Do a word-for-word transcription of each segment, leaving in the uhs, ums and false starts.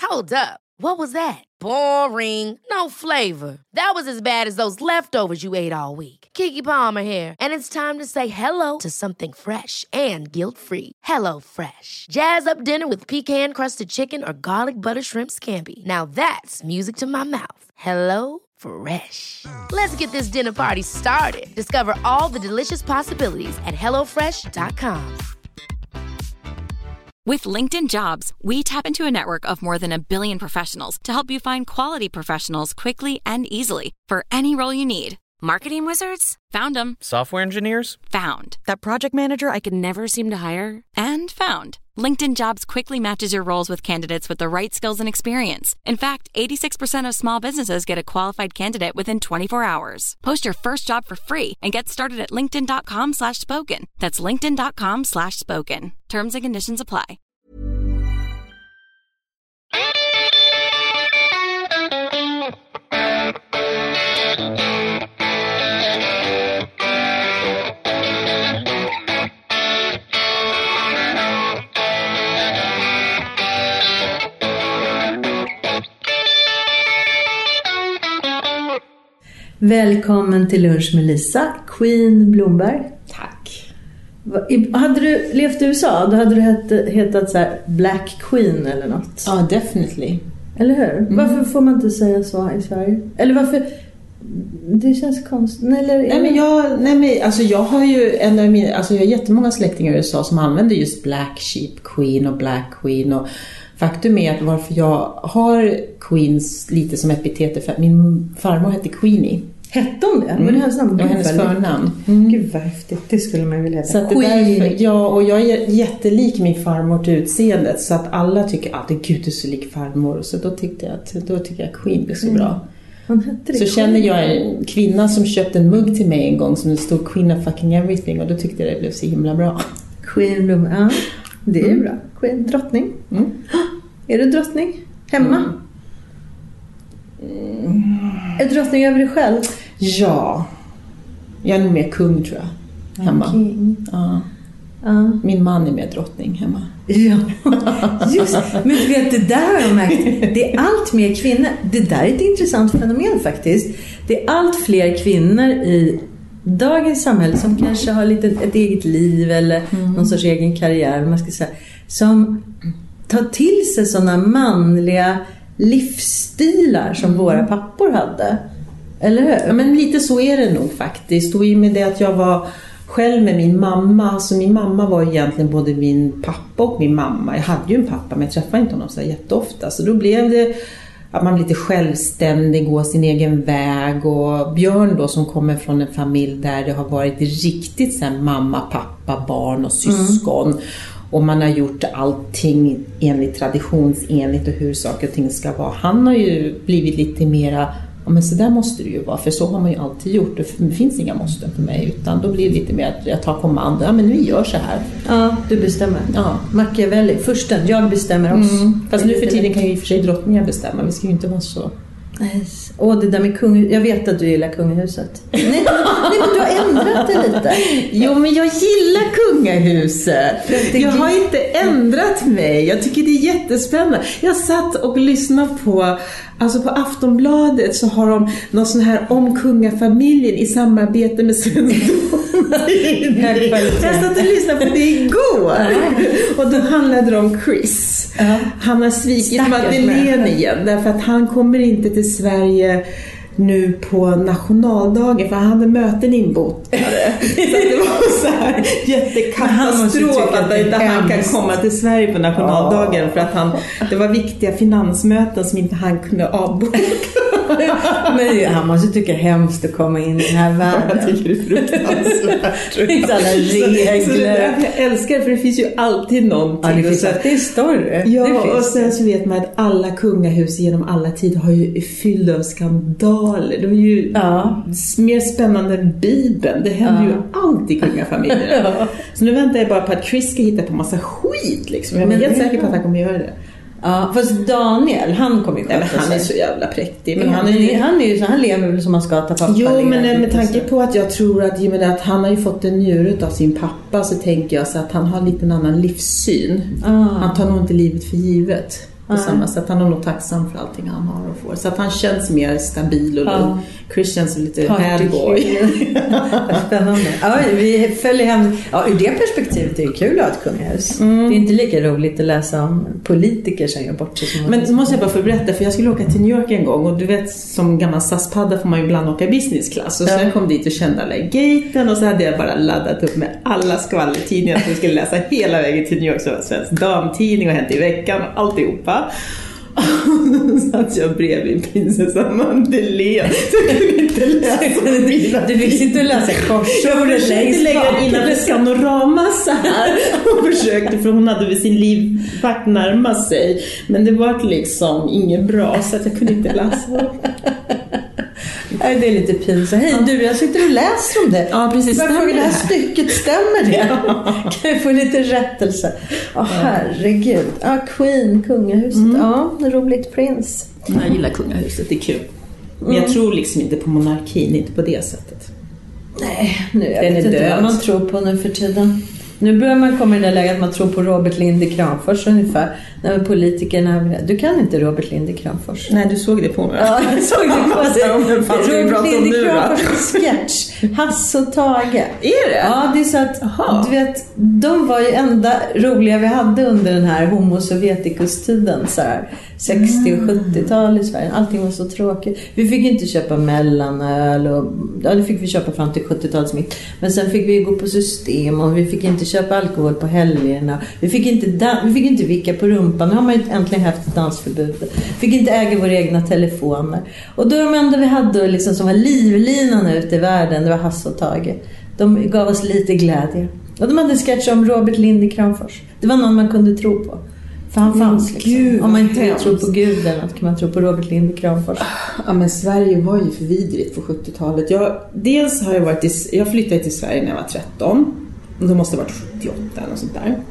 Hold up. What was that? Boring. No flavor. That was as bad as those leftovers you ate all week. Keke Palmer here, and it's time to say hello to something fresh and guilt-free. Hello Fresh. Jazz up dinner with pecan-crusted chicken or garlic butter shrimp scampi. Now that's music to my mouth. Hello Fresh. Let's get this dinner party started. Discover all the delicious possibilities at hello fresh dot com. With LinkedIn Jobs, we tap into a network of more than a billion professionals to help you find quality professionals quickly and easily for any role you need. Marketing wizards? Found them. Software engineers? Found. That project manager I could never seem to hire? And found. LinkedIn Jobs quickly matches your roles with candidates with the right skills and experience. In fact, eighty-six percent of small businesses get a qualified candidate within twenty-four hours. Post your first job for free and get started at linkedin.com slash spoken. That's linkedin.com slash spoken. Terms and conditions apply. Välkommen till lunch med Lisa, Queen Blomberg. Tack. Hade du levt i U S A, då hade du hetat, hetat så här Black Queen eller något. Ja, definitely. Eller hur? Mm. Varför får man inte säga så i Sverige? Eller varför... Det känns konstigt. Eller... Nej, men jag, nej, men alltså jag har ju en av mina, alltså jag har jättemånga släktingar i U S A som använder just Black Sheep Queen och Black Queen, och faktum är att varför jag har Queens lite som epitet för att min farmor hette Queenie. Hette hon det? Mm. Men det hennes namn. Det var hennes förnamn. Mm. Gud vad häftigt. Det skulle man vilja heta. Så att det därför, ja, och jag är jättelik min farmor till utseendet, så att alla tycker att ah, gud, du är så lik farmor. Så då tyckte jag att då tycker jag Queen blir så mm. bra. Så Queen. Känner jag en kvinna som köpte en mugg till mig en gång som det stod Queen of fucking everything, och då tyckte jag det blev så himla bra. Queen Blom, ja. Det är mm. bra. Queen, drottning. Mm. Är du drottning? Hemma? Mm. Mm. Är du drottning över dig själv? Ja. Jag är nog mer kung, tror jag. Hemma. Okay. Ja. Uh. Min man är mer drottning hemma. Ja, just. Men du vet, det där har jag märkt. Det är allt mer kvinnor. Det där är ett intressant fenomen faktiskt. Det är allt fler kvinnor i dagens samhälle som kanske har lite ett eget liv eller mm. någon sorts egen karriär, man ska säga, som tar till sig sådana manliga livsstilar som mm. våra pappor hade. Eller hur? Ja, men lite så är det nog faktiskt. Och i med det att jag var själv med min mamma. Så min mamma var egentligen både min pappa och min mamma. Jag hade ju en pappa, men jag träffade inte honom så jätteofta. Så då blev det att man blir lite självständig, går sin egen väg. Och Björn då, som kommer från en familj där det har varit riktigt så här, mamma, pappa, barn och syskon. Mm. Och man har gjort allting enligt traditionsenligt och hur saker och ting ska vara. Han har ju blivit lite mera, ja men så där måste det ju vara, för så har man ju alltid gjort. Det finns inga måsten för mig, utan då blir det lite mer att jag tar kommando. Ja men vi gör så här. Ja, du bestämmer. Ja. Machiavelli, försten, jag bestämmer också. Mm. Fast nu för tiden kan ju i och för sig drottningar bestämma, vi ska ju inte vara så. Åh, oh, det där med kung... Jag vet att du gillar kungahuset. nej, nej, men du har ändrat det lite. Jo, men jag gillar kungahuset. Jag har inte ändrat mig. Jag tycker det är jättespännande. Jag satt och lyssnade på... Alltså på Aftonbladet så har de någon sån här om kungafamiljen i samarbete med Svensk Jag satt och lyssnade på det igår. Och då handlade det om Chris. Uh-huh. Han har svikit Madeleine igen, därför att han kommer inte till Sverige nu på nationaldagen, för han hade möten inbotade. Så det var så här jättekatastrof att inte han kan komma till Sverige på nationaldagen, ja. För att han, det var viktiga finansmöten som inte han kunde avboka. Men han måste tycka hemskt att komma in i den här världen. Jag tycker det är fruktansvärt. Det finns alla regler. Så, så det jag älskar, för det finns ju alltid någonting. Ja, det finns alltid en story. Ja, det och sen så vet man att alla kungahus genom alla tider har ju fyllt av skandaler. De är ju ja. mer spännande än Bibeln. Det händer ja. ju alltid i kungafamiljen. Ja. Så nu väntar jag bara på att Chris ska hitta på massa skit liksom. Jag är helt säker på att han kommer göra det. Ja, fast Daniel, han kommer ju ja, men han är så jävla präktig. Men ja, han, är ju, han är ju så, han lever väl som man ska ta pappa. Jo, men med tanke på att jag tror att, med att han har ju fått en njure av sin pappa, så tänker jag så att han har lite en annan livssyn. Ah. Han tar nog inte livet för givet. på mm. samma sätt. Han är nog tacksam för allting han har och får. Så att han känns mer stabil och lugn. Ja. Chris känns lite bad boy. Spännande. Ja, vi följer hem. Ja, ur det perspektivet är det kul att ha ett kungahus. Mm. Det är inte lika roligt att läsa om politiker som gör bort sig. Men så måste jag bara få berätta, för jag skulle åka till New York en gång. Och du vet, som gammal S A S-padda får man ju ibland åka business class. Och så ja. jag kom dit och kände alla gaten. Och så hade jag bara laddat upp med alla skvallertidningar som jag skulle läsa hela vägen till New York. Så var det svensk damtidning och Hänt i veckan och alltihopa. Så att jag bredvid prinsessan Madeleine. Så jag kunde inte läsa. Du fick inte läsa korsord. Jag försökte lägga den innanför Skanorama så här. Och försökte, för hon hade vid sin livvakt närma sig. Men det var liksom inget bra, så att jag kunde inte läsa. Det är lite pinsamt. Hej du, jag sitter och läser om det. Ja, precis. Jag frågar, det här stycket, stämmer det? Ja. Kan jag få lite rättelse? Åh, oh, herregud. Ja, Queen, kungahuset. Mm. Ja, roligt prins. Jag gillar kungahuset, det är kul. Men jag mm. tror liksom inte på monarkin, inte på det sättet. Nej, nu jag Den vet inte död. Vad man tror på nu för tiden. Nu börjar man komma i det läget att man tror på Robert Linde Kramfors ungefär. När politikerna... Du kan inte Robert Linde Kramfors. Nej, du såg det på mig. Ja, jag såg det på dig. Robert Linde Kramfors sketch. Hasse och Tage. Är det? Ja, det är så att... Aha. Du vet, de var ju enda roliga vi hade under den här Homo Sovjeticus-tiden. Så här, sextio- och sjuttiotal i Sverige. Allting var så tråkigt. Vi fick inte köpa mellanöl. Och, ja, det fick vi köpa fram till sjuttiotalets mitt. Men sen fick vi gå på system och vi fick inte köpa alkohol på helgerna. Vi fick inte, dan- vi fick inte vicka på rumpan. Nu har man ju äntligen haft ett dansförbud. Vi fick inte äga våra egna telefoner. Och då de enda vi hade liksom, som var livlinan ute i världen, det var Hasse och Tage. De gav oss lite glädje. Och de hade en sketch om Robert Linde Kramfors. Det var någon man kunde tro på. För han fanns liksom. Gud, om man inte vill tro på Gud eller något, kan man tro på Robert Linde Kramfors. Ja, men Sverige var ju för vidrigt på sjuttiotalet. Jag, dels har jag varit i, jag flyttade till Sverige när jag var tretton. Då måste det ha varit sjuttioåtta eller något sånt där.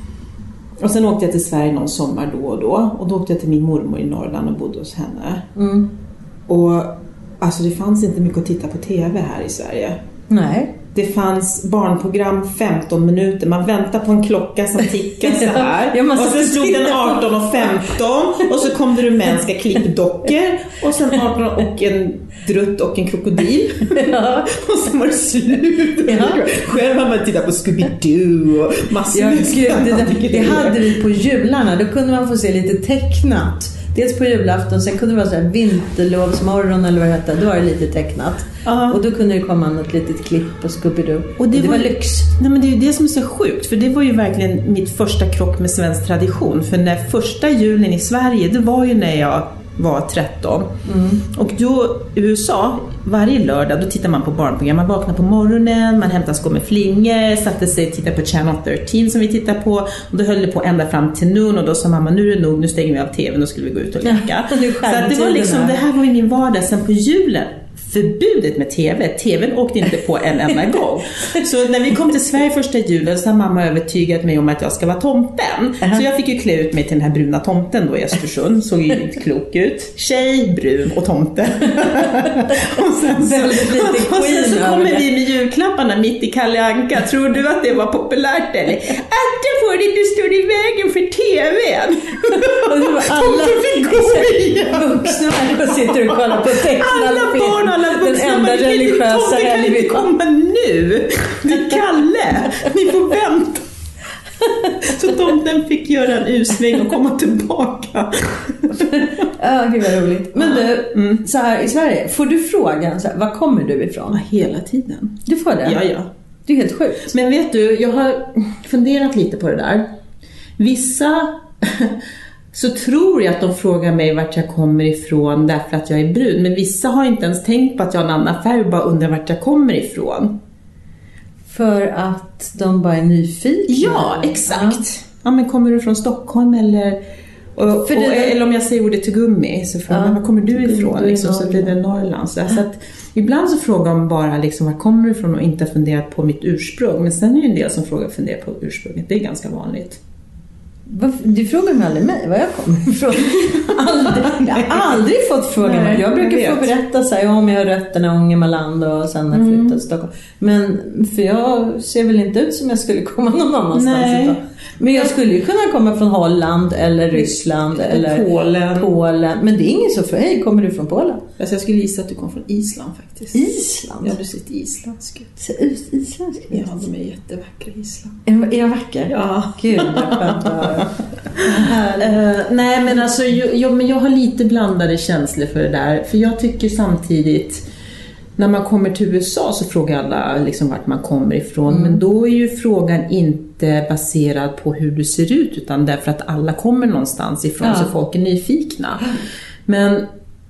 Och sen åkte jag till Sverige någon sommar då och då. Och då åkte jag till min mormor i Norrland och bodde hos henne. Mm. Och alltså det fanns inte mycket att titta på tv här i Sverige. Nej. Det fanns barnprogram femton minuter. Man väntar på en klocka som tickar så här. Ja, och så slog den arton och femton. Och så kom det rumänska klippdockor. Och sen arton och en drutt och en krokodil. Ja. Och sen var det slut. Ja. Själv har man tittat på Scooby-Doo och massor ja, med gud, det, det, det hade vi på jularna. Då kunde man få se lite tecknat. Dels på julafton, sen kunde det vara så här vinterlovsmorgon eller vad det hette. Då var det lite tecknat. Uh-huh. Och då kunde det komma något litet klipp på Scooby-Doo. Och det, och det var, var lyx. Nej, men det är ju det som är så sjukt. För det var ju verkligen mitt första krock med svensk tradition. För när första julen i Sverige, det var ju när jag var tretton. Mm. Och då i U S A, varje lördag, då tittar man på barnprogram. Man vaknar på morgonen, man hämtar skor med flingor, satte sig och tittade på Channel tretton som vi tittar på. Och då höll det på ända fram till noon. Och då sa mamma, nu är det nog, nu stänger vi av tvn och skulle vi gå ut och leka. Ja, det så att det var liksom, det här var ju min vardag. Sen på julen, förbudet med tv. Tvn åkte inte på en enda gång. Så när vi kom till Sverige första julen så har mamma övertygat mig om att jag ska vara tomten. Uh-huh. Så jag fick ju klä ut mig till den här bruna tomten då i Östersund. Såg ju inte klok ut. Tjej, brun och tomte. och sen så, och, och sen så kommer vi med julklapparna mitt i Kalle Anka. Tror du att det var populärt eller? Att det får inte stå i vägen för tvn. Och det var alla vuxna och sitter och kollar på tecknad alla film. Barn, alla vuxna, den enda religiösa kan inte komma nu. Det är Kalle. Ni får vänta. Så tomten fick göra en usväng och komma tillbaka. Ja, gud vad roligt. Men du, mm. så här i Sverige, får du frågan så här, var kommer du ifrån? Ja, hela tiden. Du får det? Ja, ja. Det är helt sjukt. Men vet du, jag har funderat lite på det där. Vissa... så tror jag att de frågar mig vart jag kommer ifrån därför att jag är brun. Men vissa har inte ens tänkt på att jag har en annan färg och bara undrar vart jag kommer ifrån. För att de bara är nyfikna? Ja, exakt. Ja, ja men kommer du från Stockholm eller... Och, För det, och, eller om jag säger ordet till gummi så frågar ja, var kommer du ifrån? Liksom, så blir det Norrland. Så, så att, ibland så frågar de bara liksom, var kommer du ifrån och inte funderat på mitt ursprung. Men sen är det en del som frågar funderar på ursprunget. Det är ganska vanligt. Du frågar mig aldrig mig var jag kommer ifrån. aldrig, jag har aldrig fått fråga mig. Jag brukar jag få berätta så här, om jag har rötterna i Ångermanland och sen har flyttat till Stockholm. Men för jag ser väl inte ut som jag skulle komma någon annanstans idag. Men jag skulle ju kunna komma från Holland eller Ryssland eller Polen. Polen. Men det är ingen så för hej, kommer du från Polen? Alltså jag skulle gissa att du kom från Island faktiskt. Island? Ja, du ser isländsk ut. Ser ut isländsk ut? Ja, de är jättevackra i Island. Är jag vacker? Ja. Gud, jag skönt uh, Nej, men alltså jag, jag, men jag har lite blandade känslor för det där. För jag tycker samtidigt, när man kommer till U S A så frågar alla liksom vart man kommer ifrån. Mm. Men då är ju frågan inte baserad på hur du ser ut, utan därför att alla kommer någonstans ifrån, ja. Så folk är nyfikna. Men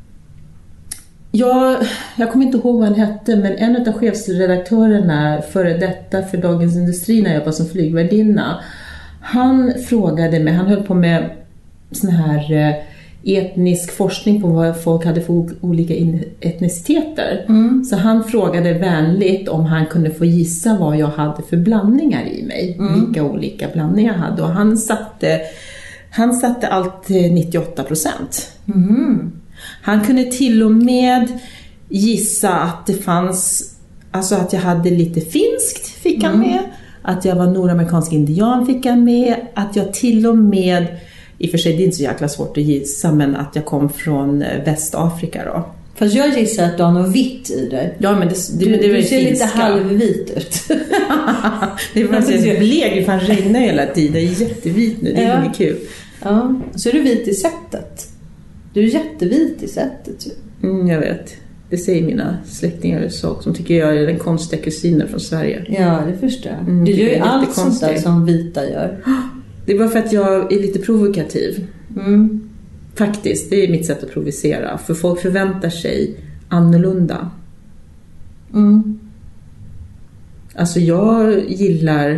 jag, jag kommer inte ihåg vad han hette, men en av chefsredaktörerna före detta för Dagens Industri när jag jobbade som flygvärdinna, han frågade mig, han höll på med sån här etnisk forskning på vad folk hade för olika etniciteter. Mm. Så han frågade vänligt om han kunde få gissa vad jag hade för blandningar i mig. Mm. Vilka olika blandningar jag hade. Och han satte, han satte allt nittioåtta procent. Mm. Han kunde till och med gissa att det fanns, alltså att jag hade lite finskt fick han med. Mm. Att jag var nordamerikansk indian fick han med. Att jag till och med, i och för sig det är inte så jäkla svårt att gissa, men att jag kom från Västafrika då. Fast jag gissar att du har något vitt i dig. Ja, men det, det, du, det, det du är ser finska. Lite halvvit ut. Det var så blek, fan regnar hela tiden. Det är jättevit nu, det är ja. Inget kul. Ja, så är du vit i sättet. Du är jättevit i sättet. Mm, jag vet. Det säger mina släktingar så, som tycker jag är den konstiga kusinen från Sverige. Ja, det förstår jag. Mm, du gör ju allt sånt där som vita gör. Det var för att jag är lite provokativ. Mm. Faktiskt, det är mitt sätt att provocera. För folk förväntar sig annorlunda. Mm. Alltså jag gillar...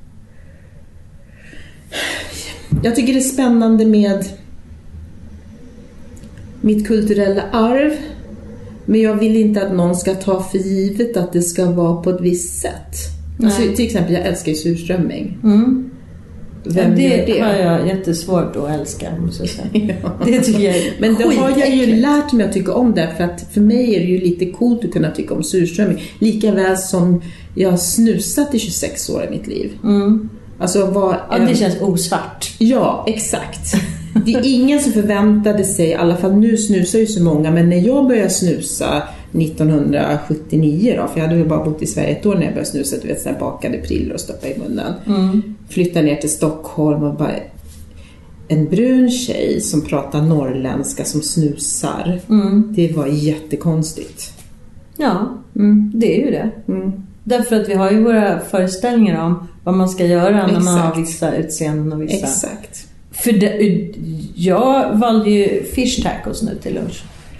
Jag tycker det är spännande med mitt kulturella arv. Men jag vill inte att någon ska ta för givet att det ska vara på ett visst sätt. Alltså, till exempel, jag älskar ju surströmming. Mm. Vem ja, det, det har jag jättesvårt att älska, måste jag säga. Ja. Det tycker jag är Men det har jag ju lärt mig att tycka om det. För att för mig är det ju lite coolt att kunna tycka om surströmming. Lika väl som jag har snusat i tjugosex år i mitt liv. Mm. Alltså, vad, ja, det känns osvart. Ja, exakt. Det är ingen som förväntade sig, i alla fall nu snusar ju så många, men när jag började snusa nittonhundrasjuttionio då, för jag hade ju bara bott i Sverige ett år när jag började snusa, du vet, så här bakade prillor och stoppa i munnen. Mm. Flyttade ner till Stockholm och bara en brun tjej som pratar norrländska som snusar. Mm. Det var jättekonstigt. Ja, mm. det är ju det. Mm. Därför att vi har ju våra föreställningar om vad man ska göra när Exakt. Man har vissa utseenden och vissa. Exakt. För det, jag valde ju fish tacos nu till lunch.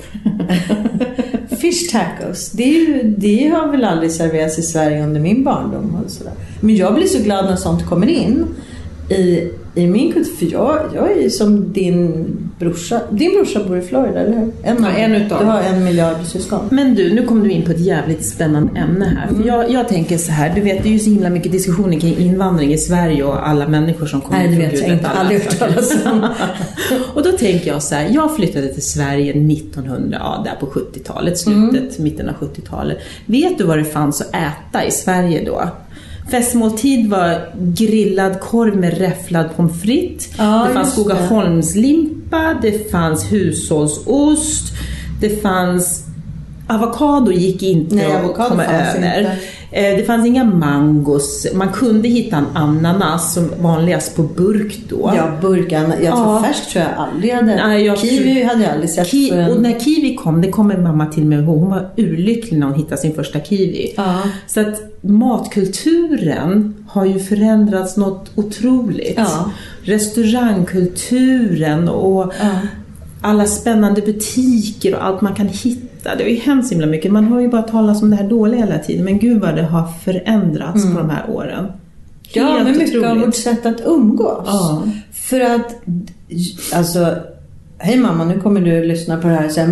Fish tacos, det, är ju, det har väl aldrig serverats i Sverige under min barndom och sådär. Men jag blir så glad när sånt kommer in i, i min kultur. För jag, jag är ju som din brorsa. Din brorsa bor i Florida, eller hur? En, ja, en utav. Du har en miljard syskon. Men du, nu kommer du in på ett jävligt spännande ämne här. Mm. För jag, jag tänker så här, du vet, det är ju så himla mycket diskussioner kring invandring i Sverige och alla människor som kommer. Nej, det vet jag inte. Aldrig hört talas om. Och då tänker jag så här, jag flyttade till Sverige nittonhundra, ja, där på sjuttiotalet, slutet, mm. mitten av sjuttiotalet. Vet du vad det fanns att äta i Sverige då? Festmåltid var grillad korv med räfflad pommes frites. Ja, det fanns Skogaholmslimpa, det fanns hushållsost, det fanns avokado gick inte Nej, att komma över. Inte. Det fanns inga mangos. Man kunde hitta en ananas som vanligast på burk då. Ja, burkan. Jag tror ja. Färsk tror jag aldrig hade. Nej, jag kiwi tror... hade jag aldrig sett. Ki... En... Och när kiwi kom, det kommer mamma till mig ihåg. Hon var urlycklig när hon hittade sin första kiwi. Ja. Så att matkulturen har ju förändrats något otroligt. Ja. Restaurangkulturen och ja. Alla spännande butiker och allt man kan hitta. Det är ju hemskt himla mycket. Man har ju bara talat om det här dåliga hela tiden. Men gud vad det har förändrats mm. på de här åren. Helt ja, men mycket otroligt. Av vårt sätt att umgås. Ja. För att, alltså, hej mamma, nu kommer du lyssna på det här. Men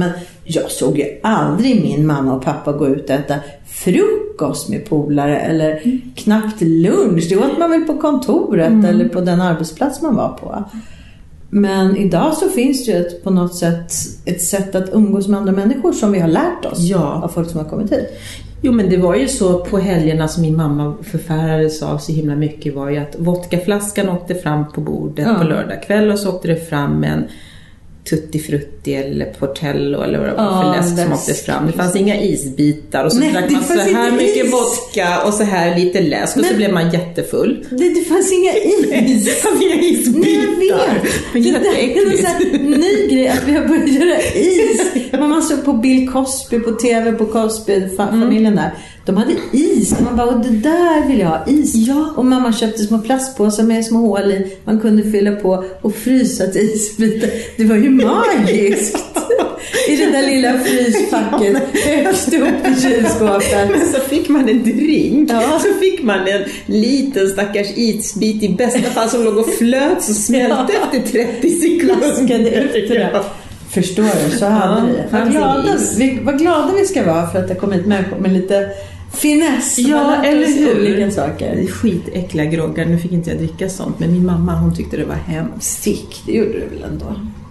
Jag såg ju aldrig min mamma och pappa gå ut och äta frukost med polare eller mm. knappt lunch. Det åt man väl på kontoret mm. eller på den arbetsplats man var på. Men idag så finns det ju ett, på något sätt ett sätt att umgås med andra människor som vi har lärt oss ja. av folk som har kommit hit. Jo, men det var ju så på helgerna som min mamma förfärades av så himla mycket var ju att vodkaflaskan åkte fram på bordet ja. på lördag kväll och så åkte det fram en tutti frutti eller portello eller vad det var för läsk som åkte fram. Det fanns inga isbitar och så Nej, drack man så här mycket is. vodka och så här lite läsk och men, så blev man jättefull. Det, det fanns inga is. Det fanns inga isbitar. Nej, jag vet. Men det, det är någon sån här ny grej att vi har börjat göra is. Man såg på Bill Cosby på tv på Cosby-familjen mm. där. De hade is. Man bara, det där vill jag ha is. Ja. Och mamma köpte små plastpåsar med små hål i. Man kunde fylla på och frysa till isbitar. Det var ju magiskt. I det där lilla frysfacket högst upp i kylskåpet. Men så fick man en drink. Ja. Så fick man en liten stackars isbit i bästa fall som låg och flöt så smälte ja. efter trettio sekunder. Efter det. Förstår du, så hade vi. Vad glada, vi. vad glada vi ska vara för att det kommit människor med lite finess. Ja, eller hur? Olika saker. Det är skitäckliga groggar. Nu fick inte jag dricka sånt. Men min mamma, hon tyckte det var hemskt. Fick, det gjorde du väl ändå?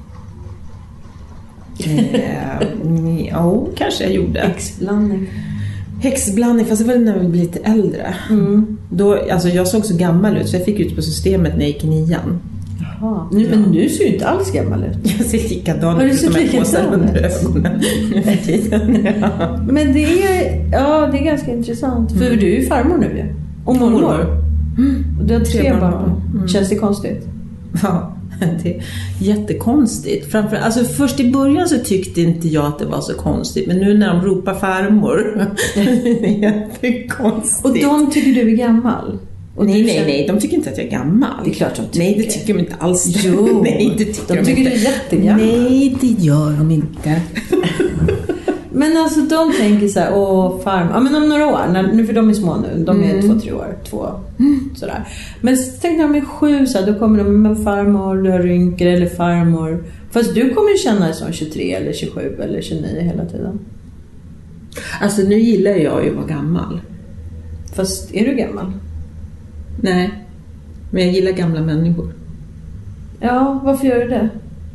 eh, ja, kanske jag gjorde. Häxblandning. Häxblandning, fast det var när vi blev lite äldre. Mm. Då, alltså jag såg så gammal ut så jag fick ut på systemet när jag gick i nian. Jaha. Nu, men nu ser du inte alls gammal ut. Jag ser likadan ut som jag påsar under ögonen. ja. Men det är, ja, det är ganska intressant. Mm. För du är ju farmor nu ju. Och mormor. Mm. Och du har tre, tre barn. barn. Mm. Känns det konstigt? Ja, det är jättekonstigt. Framför, alltså först i början så tyckte inte jag att det var så konstigt. Men nu när de ropar farmor det är jättekonstigt. Och de tycker du är gammal? Och nej, nej, nej. De tycker inte att jag är gammal. Det är klart de tycker. Nej, det tycker de inte alls. Jo, nej, det tycker de, de tycker inte. Du är jättegammal. Nej, det gör de inte. Men alltså de tänker så här, åh farm, ja men om några år, när, nu för de är små nu, de är mm. två, tre år, två, mm. sådär. Men så tänkte de är sju, så här, då kommer de med farmor, du har rynkor eller farmor. Fast du kommer ju känna dig som tjugotre eller tjugosju eller tjugonio hela tiden. Alltså nu gillar jag ju att vara gammal. Fast är du gammal? Nej, men jag gillar gamla människor. Ja, varför gör du det?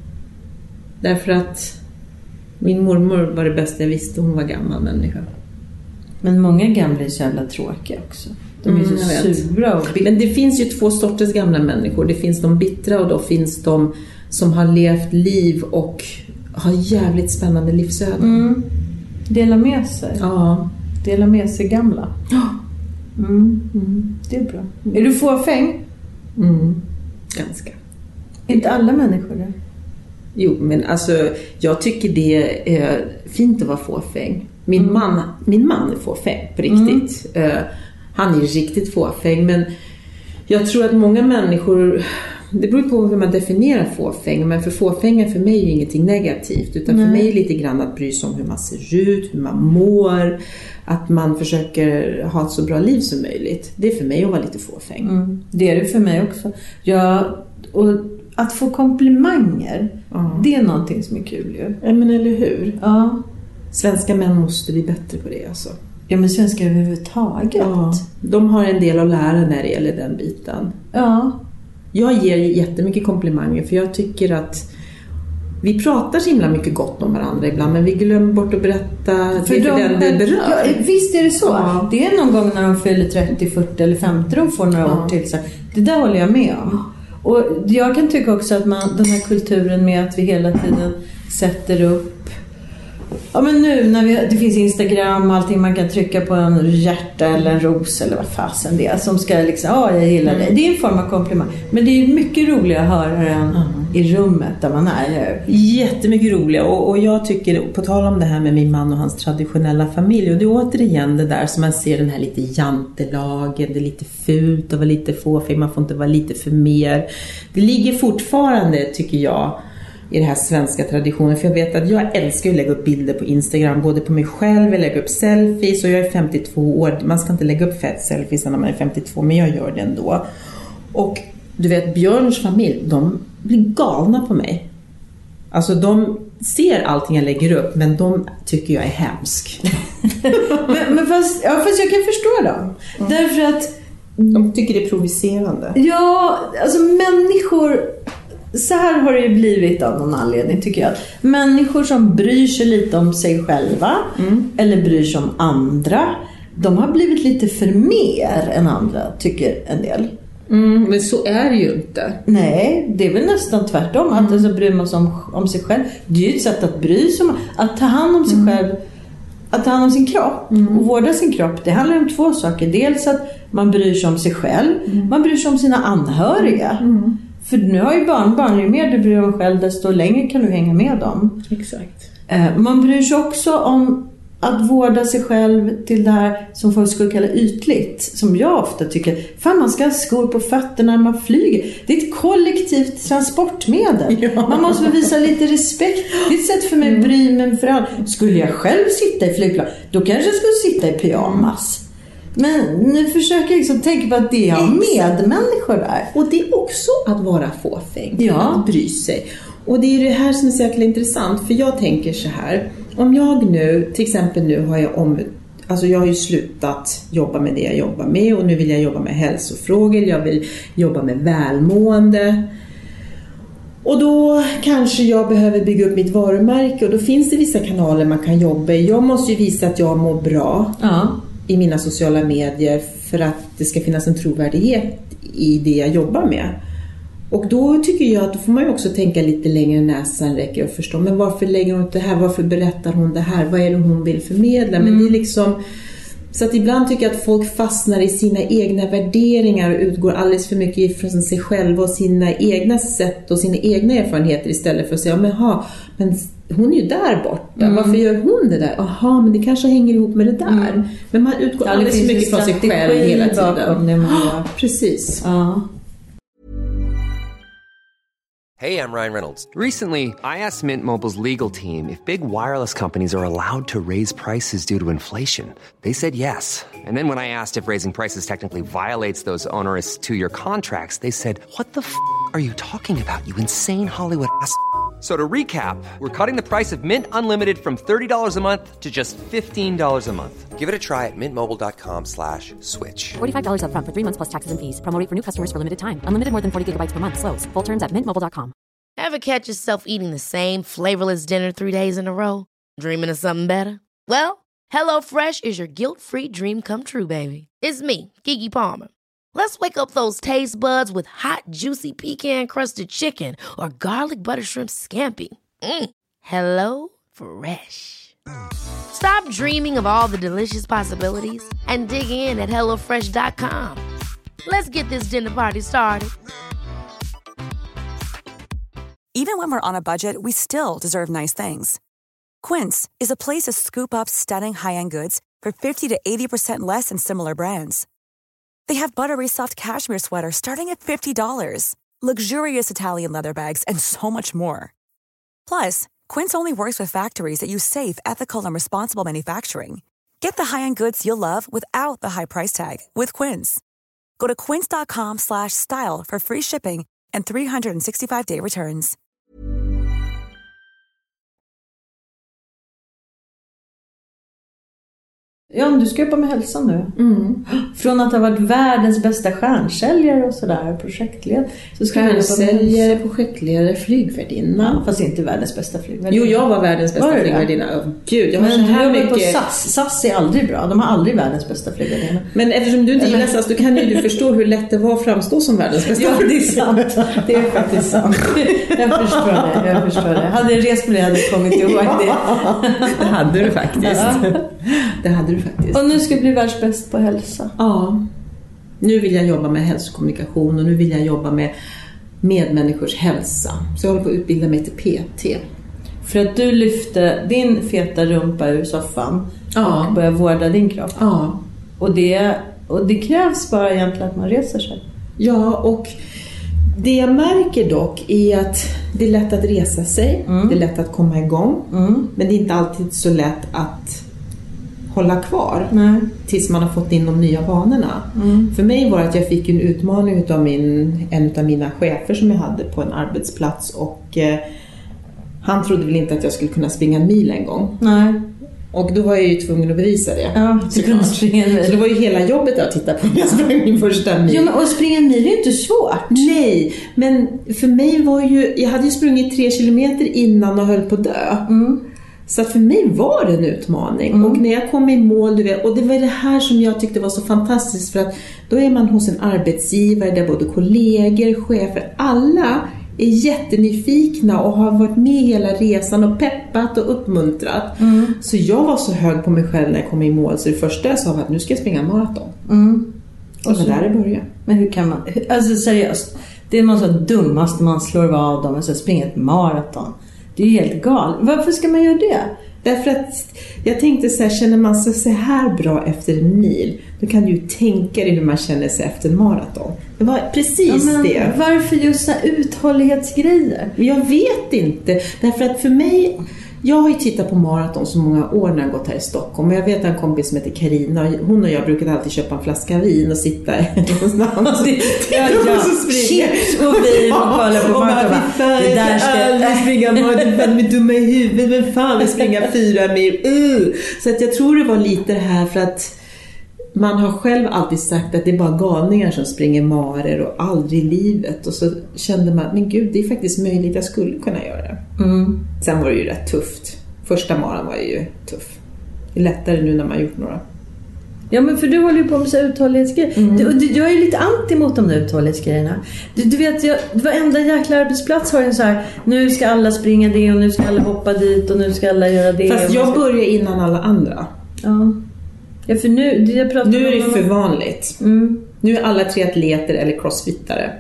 Därför att min mormor var det bästa jag visste, hon var gammal människa. Men många gamla är så jävla tråkiga också. De är mm, så sura och bit- Men det finns ju två sorters gamla människor. Det finns de bittra och då finns de som har levt liv och har jävligt spännande livsöden. Mm. Dela med sig. Ja. Dela med sig gamla. Ja. Mm. Mm. Det är bra. Mm. Är du fåfäng? Mm. Ganska. Inte alla människor det? Jo, men alltså jag tycker det är fint att vara fåfäng. Min, mm. man, min man är fåfäng på riktigt. Mm. Uh, han är riktigt fåfäng, men jag tror att många människor, det beror på hur man definierar fåfäng, men för fåfängen för mig är ju ingenting negativt, utan Nej. för mig är lite grann att bry sig om hur man ser ut, hur man mår, att man försöker ha ett så bra liv som möjligt. Det är för mig att vara lite fåfäng. Mm. Det är det för mig också. Jag, och att få komplimanger, ja. det är någonting som är kul ju. Ja, men eller hur? Ja. Svenska män måste bli bättre på det alltså. Ja, men svenskar överhuvudtaget. Ja, de har en del att lära när det gäller den biten. Ja. Jag ger jättemycket komplimanger för jag tycker att vi pratar så himla mycket gott om varandra ibland, men vi glömmer bort att berätta för det för de, den det berör. Ja, visst är det så. Ja. Det är någon gång när de fyller trettio, fyrtio eller femtio de får några ja. år till sig. Det där håller jag med om. Och jag kan tycka också att man, den här kulturen med att vi hela tiden sätter upp. Ja, men nu när vi, det finns Instagram och allting, man kan trycka på en hjärta eller en ros eller vad fasen det är som ska liksom, ja jag gillar det. Det är en form av komplimang. Men det är mycket roligare att höra den mm. i rummet där man är. Jättemycket roligare. Och, och jag tycker, på tal om det här med min man och hans traditionella familj, och det är återigen det där som man ser den här lite jantelagen, det är lite fult att vara lite fåfäng, man får inte vara lite för mer. Det ligger fortfarande, tycker jag, i den här svenska traditionen. För jag vet att jag älskar att lägga upp bilder på Instagram. Både på mig själv, jag lägger upp selfies. Och jag är femtiotvå år. Man ska inte lägga upp fett selfies när man är femtiotvå. Men jag gör det ändå. Och du vet, Björns familj, de blir galna på mig. Alltså de ser allting jag lägger upp, men de tycker jag är hemsk. men, men fast, ja, fast jag kan förstå dem. Mm. Därför att de tycker det är provocerande. Ja, alltså människor, så här har det ju blivit av någon anledning tycker jag. Människor som bryr sig lite om sig själva mm. eller bryr sig om andra, de har blivit lite för mer än andra, tycker en del. Mm, men så är det ju inte. Nej, det är väl nästan tvärtom. Mm. Att alltså, bryr man sig om, om sig själv. Det är ju ett sätt att bry sig om, att ta hand om sig mm. själv. Att ta hand om sin kropp mm. och vårda sin kropp. Det handlar om två saker. Dels att man bryr sig om sig själv. Mm. Man bryr sig om sina anhöriga. Mm. För nu har ju barnbarn, ju mer du bryr dig om själv, desto längre kan du hänga med dem. Exakt. Man bryr sig också om att vårda sig själv till det här som folk skulle kalla ytligt. Som jag ofta tycker, fan man ska ha skor på fötterna när man flyger. Det är ett kollektivt transportmedel. Ja. Man måste visa lite respekt. Det är ett sätt för mig att bry mig för allt. Skulle jag själv sitta i flygplan, då kanske jag skulle sitta i pyjamas. Men nu försöker jag liksom tänka på att det har medmänniskor där. Och det är också att vara fåfäng. Ja. Att bry sig. Och det är det här som är så jäkla intressant. För jag tänker så här. Om jag nu, till exempel nu har jag om, alltså jag har ju slutat jobba med det jag jobbar med. Och nu vill jag jobba med hälsofrågor. Jag vill jobba med välmående. Och då kanske jag behöver bygga upp mitt varumärke. Och då finns det vissa kanaler man kan jobba i. Jag måste ju visa att jag mår bra. Ja. I mina sociala medier för att det ska finnas en trovärdighet i det jag jobbar med. Och då tycker jag att då får man ju också tänka lite längre näsan räcker och förstå. Men varför lägger hon det här? Varför berättar hon det här? Vad är det hon vill förmedla? Men mm. det är liksom... Så att ibland tycker jag att folk fastnar i sina egna värderingar och utgår alldeles för mycket från sig själva och sina egna sätt och sina egna erfarenheter istället för att säga, men ha, men hon är ju där borta. Mm. Varför gör hon det där? Aha, men det kanske hänger ihop med det där. Mm. Men man utgår ja, alldeles för mycket från sig själv hela tiden. Ja, precis. Ja. Hey, I'm Ryan Reynolds. Recently, I asked Mint Mobile's legal team if big wireless companies are allowed to raise prices due to inflation. They said yes. And then when I asked if raising prices technically violates those onerous two-year contracts, they said, what the f*** are you talking about, you insane Hollywood ass f- So to recap, we're cutting the price of Mint Unlimited from thirty dollars a month to just fifteen dollars a month. Give it a try at mintmobile.com slash switch. forty-five dollars up front for three months plus taxes and fees. Promo rate for new customers for limited time. Unlimited more than forty gigabytes per month. Slows full terms at mint mobile dot com. Ever catch yourself eating the same flavorless dinner three days in a row? Dreaming of something better? Well, HelloFresh is your guilt-free dream come true, baby. It's me, Keke Palmer. Let's wake up those taste buds with hot, juicy pecan-crusted chicken or garlic butter shrimp scampi. Mm. Hello Fresh. Stop dreaming of all the delicious possibilities and dig in at hello fresh dot com. Let's get this dinner party started. Even when we're on a budget, we still deserve nice things. Quince is a place to scoop up stunning high-end goods for fifty to eighty percent less than similar brands. They have buttery soft cashmere sweaters starting at fifty dollars, luxurious Italian leather bags, and so much more. Plus, Quince only works with factories that use safe, ethical, and responsible manufacturing. Get the high-end goods you'll love without the high price tag with Quince. Go to quince.com slash style for free shipping and three sixty-five day returns. Ja, du ska jobba med hälsan nu. Mm. Från att ha varit världens bästa stjärnsäljare och sådär, projektledare. Så ska stjärnsäljare, projektledare, flygvärdinna. Ja, fast inte världens bästa flygvärdinna. Jo, jag var världens bästa var flygvärdinna. Oh, Gud, jag har men så här mycket... på S A S. S A S är aldrig bra. De har aldrig världens bästa flygvärdinna. Men eftersom du inte gillar S A S, då kan ju du förstå hur lätt det var att framstå som världens bästa. Ja, det är sant. Det är faktiskt sant. Jag förstår det. Jag förstår det. Hade jag rest med det hade jag kommit ihåg det. Det hade du faktiskt. Ja. Det hade du faktiskt. Och nu ska jag bli världsbäst på hälsa. Ja. Nu vill jag jobba med hälsokommunikation och nu vill jag jobba med medmänniskors hälsa. Så jag håller på att utbilda mig till P T. För att du lyfte din feta rumpa ur soffan ja. och började vårda din kropp. Ja. Och det, och det krävs bara egentligen att man reser sig. Ja, och det jag märker dock är att det är lätt att resa sig. Mm. Det är lätt att komma igång. Mm. Men det är inte alltid så lätt att hålla kvar. Nej. Tills man har fått in de nya vanorna. Mm. För mig var det att jag fick en utmaning utav min, en av mina chefer som jag hade på en arbetsplats. Och eh, Han trodde väl inte att jag skulle kunna springa en mil en gång. Nej. Och då var jag ju tvungen att bevisa det. Ja, du kunde springa en mil. Så det var ju hela jobbet att titta på när jag sprang min första mil. Ja, men och springa en mil är ju inte svårt. Nej, men för mig var ju... Jag hade ju sprungit tre kilometer innan och höll på att dö. Mm. Så att för mig var det en utmaning. Mm. Och när jag kom i mål, du vet, och det var det här som jag tyckte var så fantastiskt. För att då är man hos en arbetsgivare där både kollegor, chefer, alla är jättenyfikna och har varit med hela resan och peppat och uppmuntrat. Mm. Så jag var så hög på mig själv när jag kom i mål. Så det första jag sa var att nu ska jag springa maraton. Mm. Och så där det började. Men hur kan man... Alltså seriöst. Det är man så dummast man slår vad dem och så springer ett maraton. Det är ju helt galet. Varför ska man göra det? Därför att jag tänkte så här, känner man sig så här bra efter en mil, då kan du ju tänka dig hur man känner sig efter en maraton. Det var precis ja, det. Varför just så här uthållighetsgrejer? Jag vet inte. Därför att för mig, jag har ju tittat på maraton så många år när jag gått här i Stockholm. Och jag vet en kompis som heter Carina. Hon och jag brukade alltid köpa en flaska vin och sitta någonstans. ja, ja. Chips och vin och kolla på maraton. Det där ska aldrig springa maraton. De är dumma i huvudet. Men fan, vi springer fyra mil. Uh. Så att jag tror det var lite det här för att man har själv alltid sagt att det är bara galningar som springer marer och aldrig i livet. Och så kände man, men gud, det är faktiskt möjligt, jag skulle kunna göra det. Mm. Sen var det ju rätt tufft. Första maran var ju tuff. Det är lättare nu när man har gjort några. Ja, men för du håller ju på med så uthållighetsgrejer. Mm. Du, du, jag är ju lite anti mot de där uthållighetsgrejerna. Du, du vet, jag, varenda jäkla arbetsplats har en så här, nu ska alla springa det och nu ska alla hoppa dit och nu ska alla göra det. Fast jag börjar innan alla andra. Ja. Ja, för nu, jag pratar nu är det för vanligt. Mm. Nu är alla tre atleter eller crossfittare.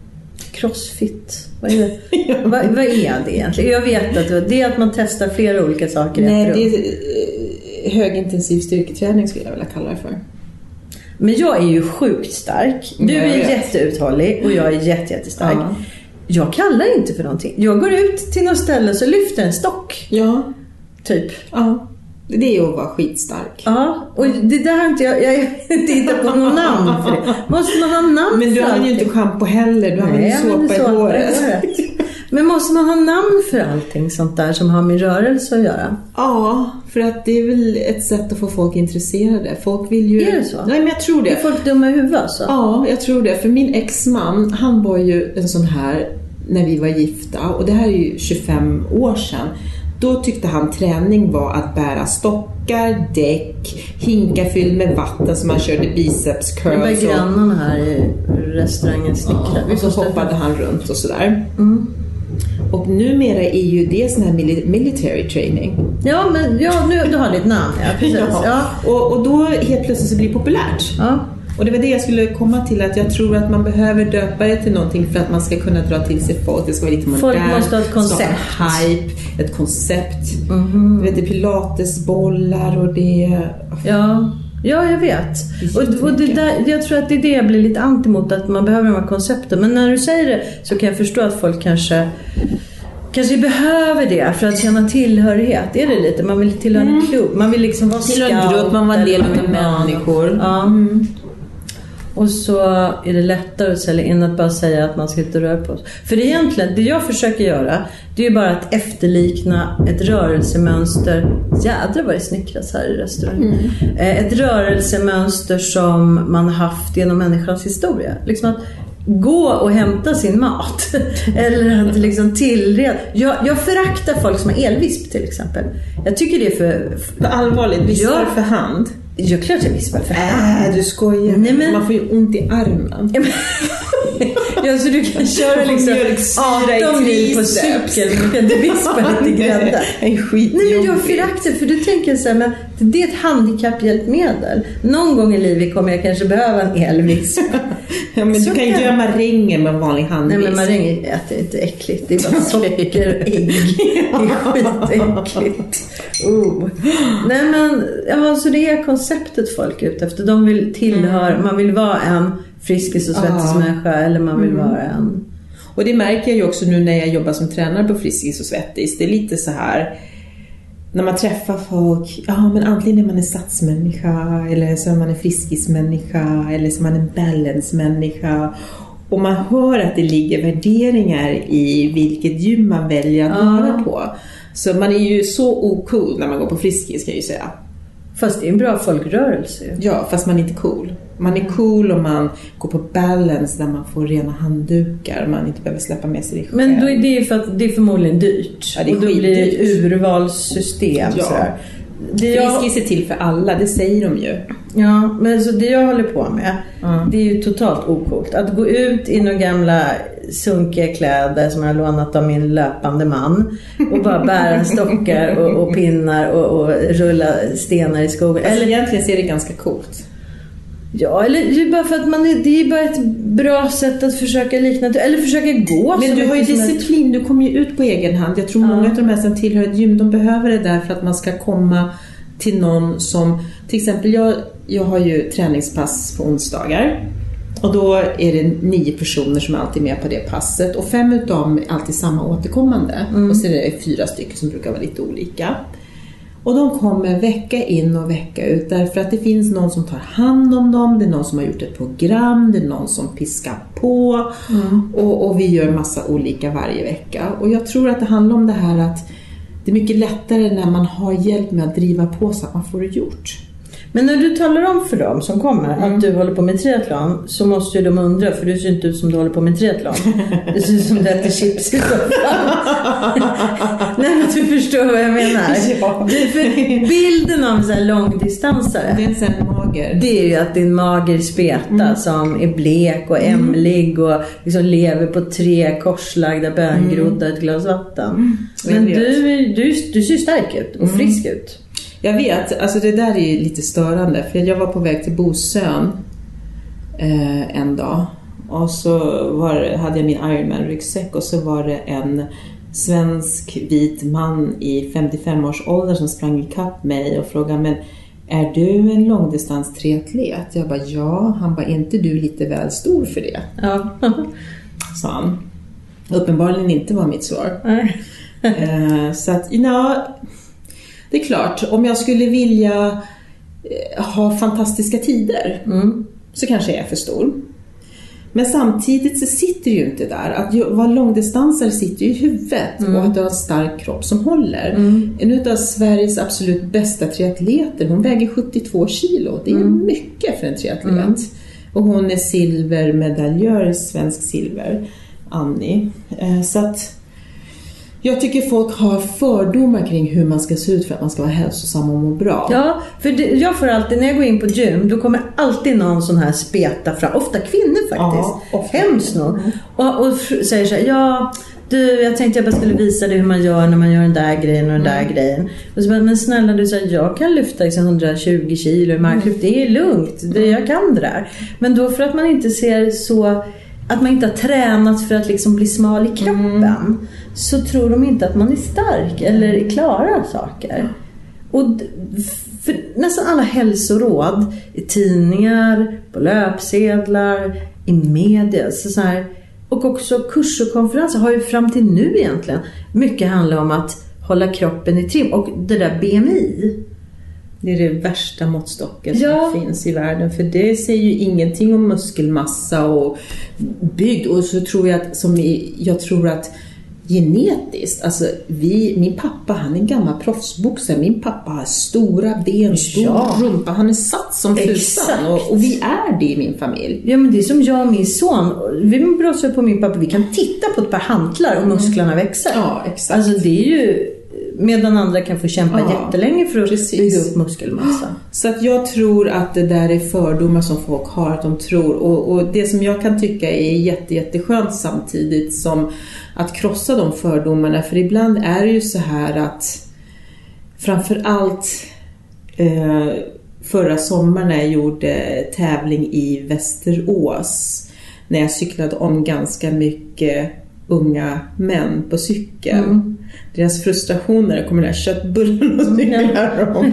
Crossfit? Vad är det? ja. vad, vad är det egentligen? Jag vet att det är att man testar flera olika saker. Nej, det är högintensiv styrketräning skulle jag vilja kalla det för. Men jag är ju sjukt stark. Du är jätteuthållig och jag är jätte, jättestark. Ja. Jag kallar inte för någonting. Jag går ut till något ställe så lyfter en stock. Ja. Typ. Ja. Det är att vara skitstark. Ja, och det där har inte jag... Jag inte hittat på någon namn för det. Måste man ha namn? Men du har ju inte shampoo heller. Du har ju såpa i håret. Men måste man ha namn för allting sånt där som har med rörelse att göra? Ja, för att det är väl ett sätt att få folk intresserade. Folk vill ju... Är det så? Nej, men jag tror det. Är folk dumma i huvudet alltså? Ja, jag tror det. För min exman, han var ju en sån här när vi var gifta. Och det här är ju tjugofem år sedan. Då tyckte han träning var att bära stockar, däck, hinkar fylld med vatten som han körde biceps curls. Det var grannarna här i restaurangen snickrar. Ja, och så hoppade han runt och sådär. Mm. Och numera är ju det sån här military training. Ja, men ja, nu, du har ditt namn. Ja, precis. ja. Ja. Och, och då helt plötsligt så blir det populärt. Ja. Och det var det jag skulle komma till, att jag tror att man behöver döpa det till någonting för att man ska kunna dra till sig folk. Det ska vara lite folk modern, måste ha ett koncept. Hype, ett koncept. Mm-hmm. Du vet, det är pilatesbollar och det... Ja, ja jag vet. Och, och det där, jag tror att det är det jag blir lite anti mot, att man behöver de här koncepten. Men när du säger det så kan jag förstå att folk kanske... Kanske behöver det för att känna tillhörighet. Är det lite? Man vill tillhöra en klubb. Man vill liksom vara scout. En grupp, man var en del av människor. Ja. Mm. Och så är det lättare att sälja in att bara säga att man ska inte röra på sig. För egentligen, det jag försöker göra, det är ju bara att efterlikna ett rörelsemönster. Jädrar vad det snickras här i restaurangen. Mm. Ett rörelsemönster som man haft genom människans historia. Liksom att gå och hämta sin mat. Eller att liksom tillreda. Jag, jag föraktar folk som har elvisp till exempel. Jag tycker det är för... För allvarligt, vispar ja. för hand. Jag klart jag vispar för hand. Äh, du skojar. Nej, men... Man får ju ont i armen. Ja, så du kan köra liksom arton mil på cykel, men du kan inte vispa lite grädda. En skit. Nej, men jag föraktar, för du tänker så här, men det är ett handikapphjälpmedel. Någon gång i livet kommer jag kanske behöva en elvisp. Ja, men så du kan ju göra maränger med en vanlig handvisp. Nej, men maränger äter inte äckligt. Det är bara socker och ägg. Det är skitäckligt. Oh. Nej, men ja, så det är konceptet folk ut efter. De vill tillhöra, mm. man vill vara en Friskis och Svettis människa, eller man vill mm. vara en. Och det märker jag ju också nu när jag jobbar som tränare på Friskis och Svettis. Det är lite så här, när man träffar folk, ja men antingen är man en satsmänniska, eller så är man en friskismänniska, eller så är man en balance-människa. Och man hör att det ligger värderingar i vilket gym man väljer att vara uh. på. Så man är ju så ocool när man går på Friskis, ska jag ju säga. Fast det är en bra folkrörelse. Ja, fast man är inte cool. Man är cool om man går på Balance där man får rena handdukar. Man inte behöver släppa med sig det själv. Men då är det för att det är förmodligen dyrt. Ja, det är och då blir det ett urvalssystem. Ja. Sådär. Det jag... Friskis är till för alla, det säger de ju. Ja, men så det jag håller på med, mm. det är ju totalt ocoolt. Att gå ut i några gamla sunkiga kläder som jag har lånat av min löpande man och bara bära stockar och, och pinnar och, och rulla stenar i skogen. Alltså, eller egentligen ser det ganska coolt. Ja, eller det är bara för att man är, det är bara ett bra sätt att försöka likna, eller försöka gå. Men du har ju disciplin, du kommer ju ut på egen hand. Jag tror ja. många av de här som tillhör ett gym, de behöver det där för att man ska komma till någon som, till exempel jag, jag har ju träningspass på onsdagar. Och då är det nio personer som är alltid med på det passet. Och fem av dem är alltid samma återkommande. Mm. Och så är det fyra stycken som brukar vara lite olika. Och de kommer vecka in och vecka ut därför att det finns någon som tar hand om dem. Det är någon som har gjort ett program. Det är någon som piskar på. Mm. Och, och vi gör massa olika varje vecka. Och jag tror att det handlar om det här att det är mycket lättare när man har hjälp med att driva på så att man får det gjort. Men när du talar om för dem som kommer mm. att du håller på med triathlon, så måste ju de undra, för du ser inte ut som du håller på med triathlon. Det ser ut som du äter chips i Nej, men du förstår vad jag menar. Ja. Du, för bilden av en sån här långdistansare, det är en sån mager. Det är ju att det är en mager speta mm. som är blek och ämlig och liksom lever på tre korslagda böngroddar mm. ett glas vatten. Mm. Men du, du, du ser stark ut och frisk mm. ut. Jag vet, alltså det där är ju lite störande. För jag var på väg till Bosön eh, en dag. Och så var, hade jag min Ironman-ryggsäck. Och så var det en svensk vit man i femtiofem års ålder som sprang ikapp mig och frågade: men är du en långdistans triatlet? Jag bara ja. Han bara, är inte du lite väl stor för det? Ja. Sa han. Uppenbarligen inte var mitt svar. eh, så att, ja... Det är klart, om jag skulle vilja ha fantastiska tider mm. så kanske jag är för stor. Men samtidigt så sitter ju inte där. Att vara långdistansare sitter ju i huvudet mm. och att du har en stark kropp som håller. Mm. En av Sveriges absolut bästa triatleter, hon väger sjuttiotvå kilo. Det är mm. mycket för en triatlet. Mm. Och hon är silvermedaljör, svensk silver, Annie. Så att jag tycker folk har fördomar kring hur man ska se ut för att man ska vara hälsosam och må bra. Ja, för det, jag får alltid, när jag går in på gym, då kommer alltid någon sån här speta fram. Ofta kvinnor faktiskt. Ja, hemskt nog. Mm. Och, och säger så här, ja, du, jag tänkte jag bara skulle visa dig hur man gör när man gör den där grejen och den där mm. grejen. Och så bara, men snälla du, säger jag kan lyfta liksom hundratjugo kilo i marklyft. Mm. Det är lugnt, det, jag kan det där. Men då för att man inte ser så... Att man inte har tränat för att liksom bli smal i kroppen mm. så tror de inte att man är stark eller klarar saker. Och för nästan alla hälsoråd i tidningar, på löpsedlar, i media så så här, och också kurser och konferenser har ju fram till nu egentligen mycket handlar om att hålla kroppen i trim. Och det där B M I, det är det värsta måttstocken ja. som finns i världen. För det säger ju ingenting om muskelmassa och bygd. Och så tror jag att, som i, jag tror att genetiskt, alltså vi, min pappa, han är en gammal proffsboxare. Min pappa har stora ben, stor ja. rumpa. Han är satt som tusan. Och, och vi är det i min familj. Ja, men det är som jag och min son. Vi brottar på min pappa. Vi kan titta på ett par hantlar och musklarna växer. Ja, exakt. Alltså det är ju... Medan andra kan få kämpa ja, jättelänge för att precis. bygga upp muskelmassa. Så att jag tror att det där är fördomar som folk har, att de tror. Och, och det som jag kan tycka är jätte, jätteskönt samtidigt som att krossa de fördomarna. För ibland är det ju så här att framförallt eh, förra sommaren när jag gjorde tävling i Västerås, när jag cyklade om ganska mycket unga män på cykel. Mm. Deras frustrationer, det kommer den här köttbullen och cyklar om.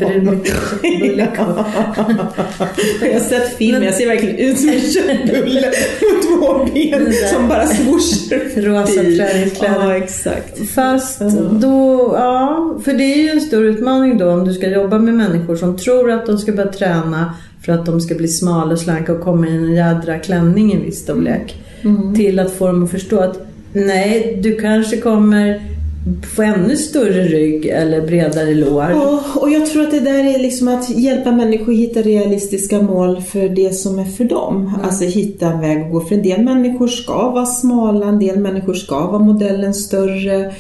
Jag har sett filmen, jag ser verkligen ut som en köttbulle med två ben som bara swoshar. Rosa träningskläder. Ja, exakt. Fast då, ja, för det är ju en stor utmaning då om du ska jobba med människor som tror att de ska börja träna för att de ska bli smala och slanka och komma i en jädra klänning i en viss storlek. Mm. Till att få dem att förstå att nej, du kanske kommer få ännu större rygg eller bredare lår. Ja, och jag tror att det där är liksom att hjälpa människor hitta realistiska mål för det som är för dem. Mm. Alltså hitta en väg att gå. För en del människor ska vara smala, en del människor ska vara modellen större.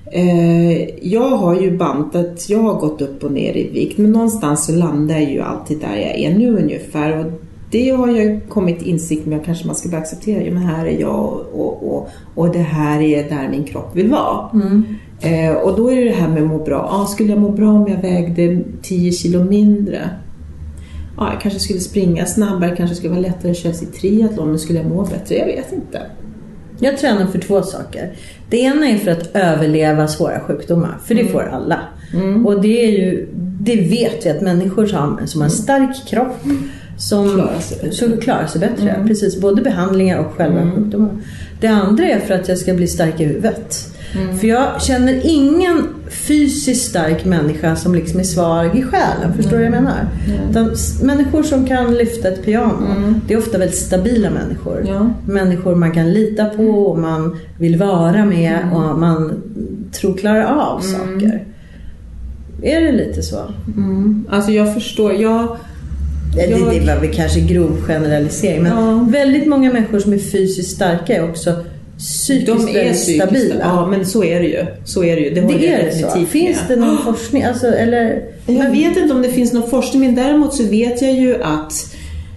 Eh, jag har ju bantat, jag har gått upp och ner i vikt, men någonstans så landar jag ju alltid där jag är nu ungefär. Och det har jag kommit insikt med, kanske man ska bara acceptera. Ja, men här är jag och, och, och det här är där min kropp vill vara. Mm. Eh, och då är det det här med att må bra. Ah, skulle jag må bra om jag vägde tio kilo mindre? Ja, ah, jag kanske skulle springa snabbare, kanske skulle vara lättare att köra sig triathlon, men skulle jag må bättre? Jag vet inte. Jag tränar för två saker. Det ena är för att överleva svåra sjukdomar, för det mm. får alla. Mm. Och det är ju, det vet vi att människor som, som har en stark kropp som klarar sig bättre, så klarar sig bättre. Mm. Precis, både behandlingar och själva mm. sjukdomar. Det andra är för att jag ska bli stark i huvudet. Mm. För jag känner ingen fysiskt stark människa som liksom är svag i själen. Förstår du mm. vad jag menar? Mm. De, människor som kan lyfta ett piano, mm. det är ofta väldigt stabila människor. Ja. Människor man kan lita på och man vill vara med mm. och man tror klarar av mm. saker. Är det lite så? Mm. Alltså jag förstår, jag... Det, jag... det var väl kanske grov generalisering, men ja. väldigt många människor som är fysiskt starka är också psykiskt de är väldigt psykiskt stabila. Ja, men så är det ju. Så är det ju. Det, det är det så. Finns det någon oh. forskning? Alltså, eller... Jag vet inte om det finns någon forskning, men däremot så vet jag ju att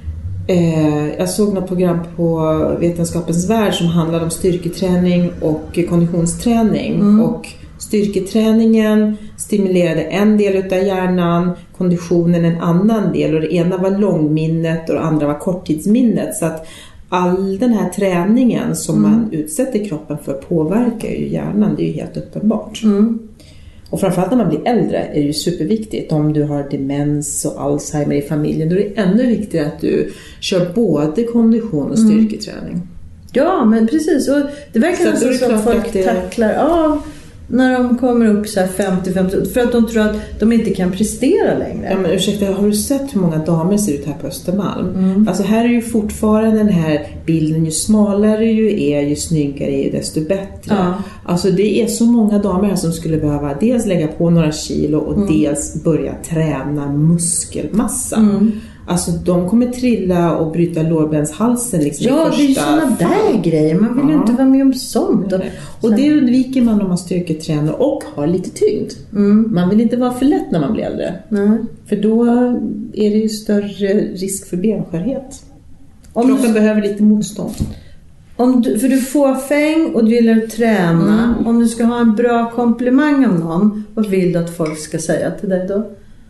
eh, jag såg något program på Vetenskapens värld som handlade om styrketräning och konditionsträning. Mm. Och styrketräningen stimulerade en del av hjärnan, konditionen en annan del, och det ena var långminnet och det andra var korttidsminnet. Så att all den här träningen som mm. man utsätter kroppen för påverkar ju hjärnan, det är ju helt uppenbart. Mm. Och framförallt när man blir äldre är det ju superviktigt. Om du har demens och Alzheimer i familjen, då är det ännu viktigare att du kör både kondition och styrketräning. Mm. Ja, men precis. Och det verkar så, så att folk det... tacklar av när de kommer upp så här femtio femtio, för att de tror att de inte kan prestera längre. Ja, men ursäkta, har du sett hur många damer ser ut här på Östermalm? Mm. Alltså här är ju fortfarande den här bilden, ju smalare ju är, ju snyggare är, desto bättre. Ja. Alltså det är så många damer här som skulle behöva dels lägga på några kilo och mm. dels börja träna muskelmassa. Mm. Alltså de kommer trilla och bryta lårbenshalsen liksom. Ja, det är ju sådana där grejer. Man vill ju ja. inte vara med om sånt. Nej. Och det undviker man om man styrketränar och har lite tyngd. Mm. Man vill inte vara för lätt när man blir äldre. Mm. För då är det ju större risk för benskörhet. Om Kroppen du... behöver lite motstånd. Om du, för du får fäng och du vill träna. Mm. Om du ska ha en bra komplimang av någon, vad vill du att folk ska säga till dig då?